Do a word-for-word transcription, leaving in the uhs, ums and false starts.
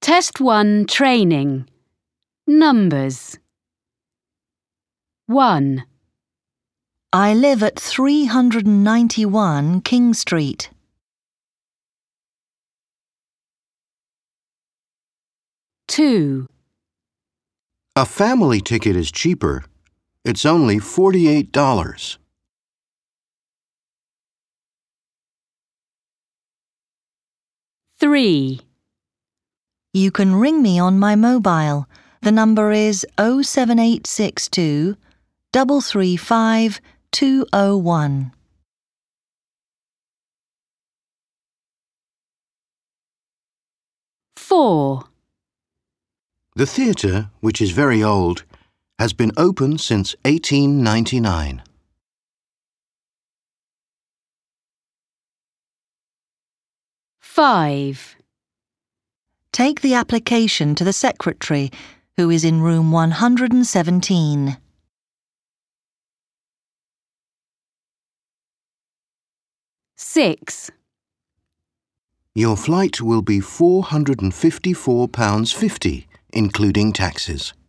Test one Training. Numbers. one. I live at three hundred ninety-one King Street. two. A family ticket is cheaper. It's only forty-eight dollars. three. You can ring me on my mobile. The number is oh seven eight six two, three three five, two oh one. four. The theatre, which is very old, has been open since eighteen ninety-nine. five. Take the application to the secretary, who is in room one hundred seventeen. six. Your flight will be four hundred fifty-four pounds fifty, including taxes.